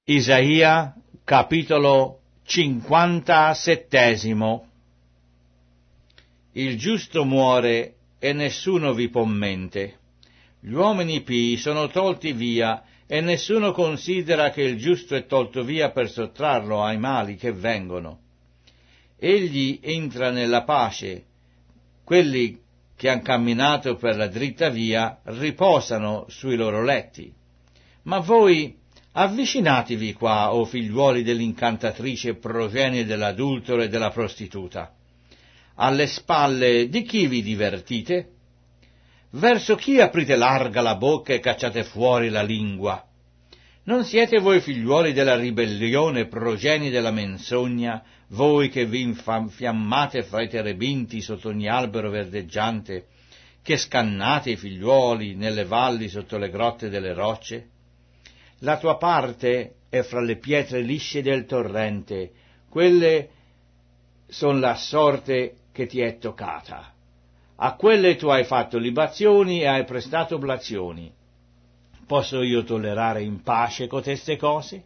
Isaia, capitolo 57. Il giusto muore e nessuno vi pon mente. Gli uomini pii sono tolti via e nessuno considera che il giusto è tolto via per sottrarlo ai mali che vengono. Egli entra nella pace. Quelli che han camminato per la dritta via riposano sui loro letti. Ma voi avvicinatevi qua, o figliuoli dell'incantatrice, progenie dell'adultero e della prostituta. Alle spalle di chi vi divertite? Verso chi aprite larga la bocca e cacciate fuori la lingua? Non siete voi figliuoli della ribellione, progenie della menzogna, voi che vi infiammate fra i terebinti sotto ogni albero verdeggiante, che scannate i figliuoli nelle valli sotto le grotte delle rocce? La tua parte è fra le pietre lisce del torrente, quelle son la sorte che ti è toccata. A quelle tu hai fatto libazioni e hai prestato oblazioni. Posso io tollerare in pace coteste cose?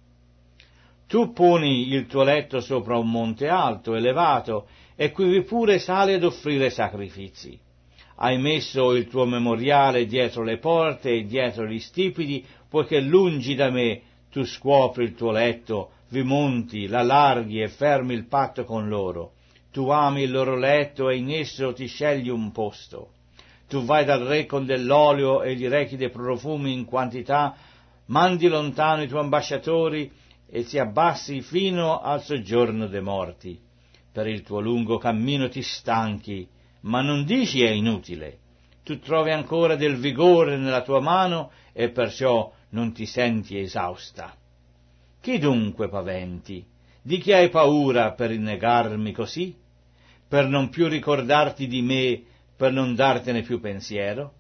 Tu poni il tuo letto sopra un monte alto, elevato, e quivi pure sali ad offrire sacrifici. Hai messo il tuo memoriale dietro le porte e dietro gli stipiti, poiché lungi da me tu scuopri il tuo letto, vi monti, l'allarghi e fermi il patto con loro. Tu ami il loro letto e in esso ti scegli un posto. Tu vai dal re con dell'olio e gli rechi dei profumi in quantità, mandi lontano i tuoi ambasciatori e ti abbassi fino al soggiorno dei morti. Per il tuo lungo cammino ti stanchi, ma non dici è inutile. Tu trovi ancora del vigore nella tua mano e perciò non ti senti esausta. Chi dunque paventi? Di chi hai paura per innegarmi così? Per non più ricordarti di me, per non dartene più pensiero?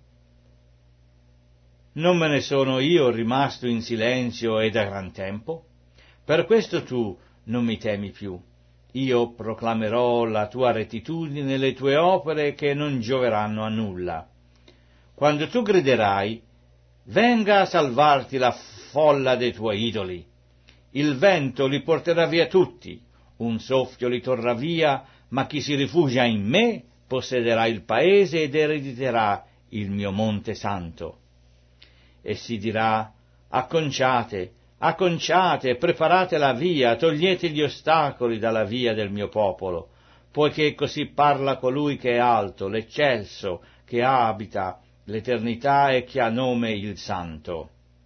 Non me ne sono io rimasto in silenzio e da gran tempo? Per questo tu non mi temi più. Io proclamerò la tua rettitudine e le tue opere che non gioveranno a nulla. Quando tu griderai, venga a salvarti la folla dei tuoi idoli. Il vento li porterà via tutti, un soffio li torrà via, ma chi si rifugia in me possederà il paese ed erediterà il mio monte santo. E si dirà, acconciate, acconciate, preparate la via, togliete gli ostacoli dalla via del mio popolo, poiché così parla colui che è alto, l'eccelso, che abita l'eternità e che ha nome il santo.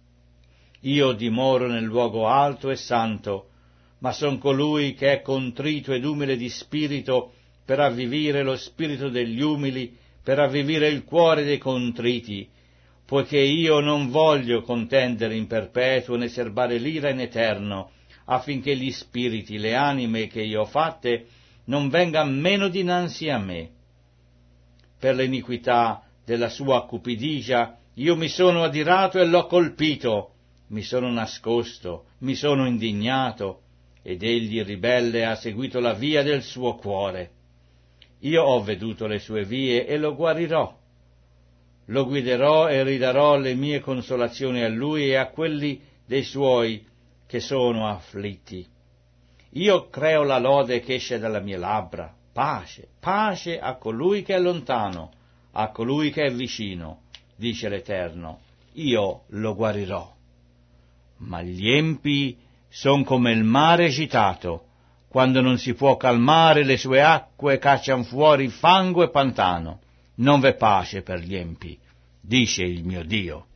Io dimoro nel luogo alto e santo, ma son colui che è contrito ed umile di spirito, per avvivire lo spirito degli umili, per avvivire il cuore dei contriti, poiché io non voglio contendere in perpetuo né serbare l'ira in eterno, affinché gli spiriti, le anime che io ho fatte, non vengan meno dinanzi a me. Per l'iniquità della sua cupidigia io mi sono adirato e l'ho colpito, mi sono nascosto, mi sono indignato, ed egli ribelle ha seguito la via del suo cuore. Io ho veduto le sue vie e lo guarirò. Lo guiderò e ridarò le mie consolazioni a lui e a quelli dei suoi che sono afflitti. Io creo la lode che esce dalle mie labbra. Pace, pace a colui che è lontano, a colui che è vicino, dice l'Eterno. Io lo guarirò. Ma gli empi son come il mare agitato, quando non si può calmare le sue acque caccian fuori fango e pantano. Non v'è pace per gli empi, dice il mio Dio.